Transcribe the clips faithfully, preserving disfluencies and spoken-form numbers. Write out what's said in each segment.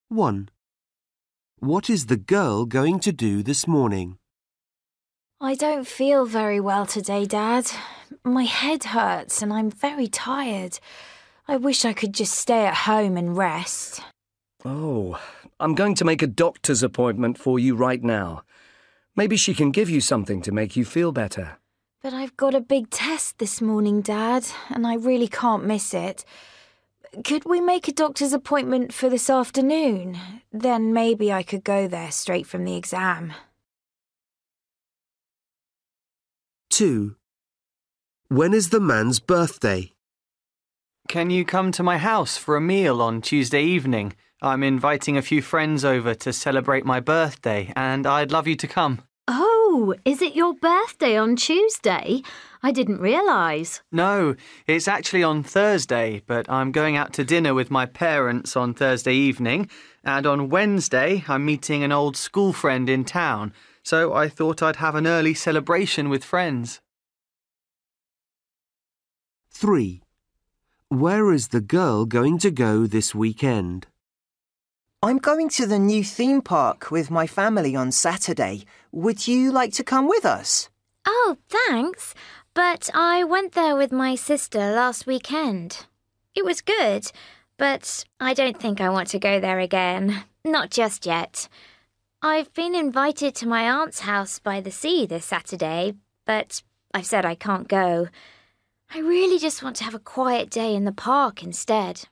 one. What is the girl going to do this morning? I don't feel very well today, Dad. My head hurts and I'm very tired. I wish I could just stay at home and rest. Oh, I'm going to make a doctor's appointment for you right now. Maybe she can give you something to make you feel better. But I've got a big test this morning, Dad, and I really can't miss it. Could we make a doctor's appointment for this afternoon? Then maybe I could go there straight from the exam. two. When is the man's birthday? Can you come to my house for a meal on Tuesday evening? I'm inviting a few friends over to celebrate my birthday, and I'd love you to come. Oh, is it your birthday on Tuesday? I didn't realise. No, it's actually on Thursday, but I'm going out to dinner with my parents on Thursday evening, and on Wednesday I'm meeting an old school friend in town, so I thought I'd have an early celebration with friends. three. Where is the girl going to go this weekend? I'm going to the new theme park with my family on Saturday. Would you like to come with us? Oh, thanks. But I went there with my sister last weekend. It was good, but I don't think I want to go there again. Not just yet. I've been invited to my aunt's house by the sea this Saturday, but I've said I can't go. I really just want to have a quiet day in the park instead.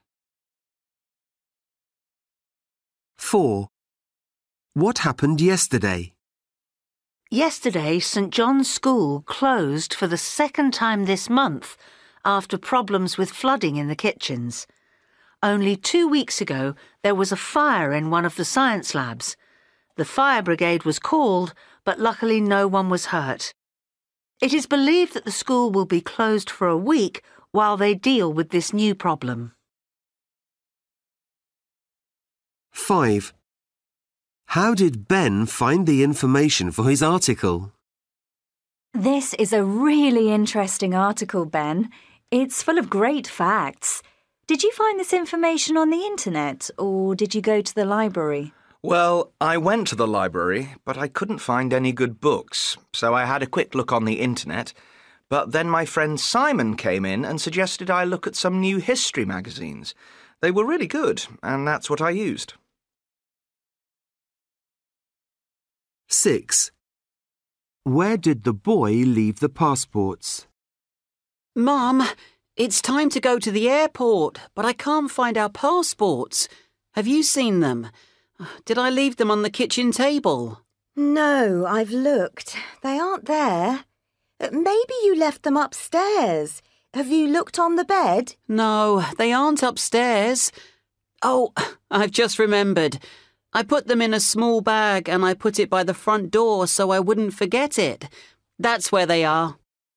four. What happened yesterday? Yesterday, St John's School closed for the second time this month after problems with flooding in the kitchens. Only two weeks ago, there was a fire in one of the science labs. The fire brigade was called, but luckily no one was hurt. It is believed that the school will be closed for a week while they deal with this new problem. five. How did Ben find the information for his article? This is a really interesting article, Ben. It's full of great facts. Did you find this information on the internet, or did you go to the library? Well, I went to the library, but I couldn't find any good books, so I had a quick look on the internet. But then my friend Simon came in and suggested I look at some new history magazines. They were really good, and that's what I used. six. Where did the boy leave the passports? Mum, it's time to go to the airport, but I can't find our passports. Have you seen them? Did I leave them on the kitchen table? No, I've looked. They aren't there. Maybe you left them upstairs. Have you looked on the bed? No, they aren't upstairs. Oh, I've just remembered. I put them in a small bag and I put it by the front door so I wouldn't forget it. That's where they are.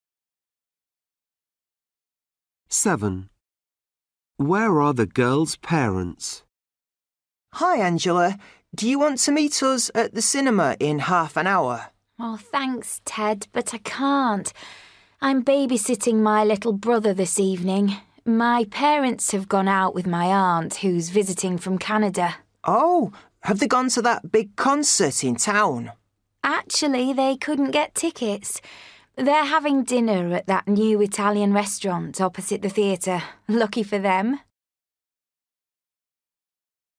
seven. Where are the girl's parents? Hi, Angela. Do you want to meet us at the cinema in half an hour? Oh, thanks, Ted, but I can't. I'm babysitting my little brother this evening. My parents have gone out with my aunt, who's visiting from Canada. Oh, have they gone to that big concert in town? Actually, they couldn't get tickets. They're having dinner at that new Italian restaurant opposite the theatre. Lucky for them.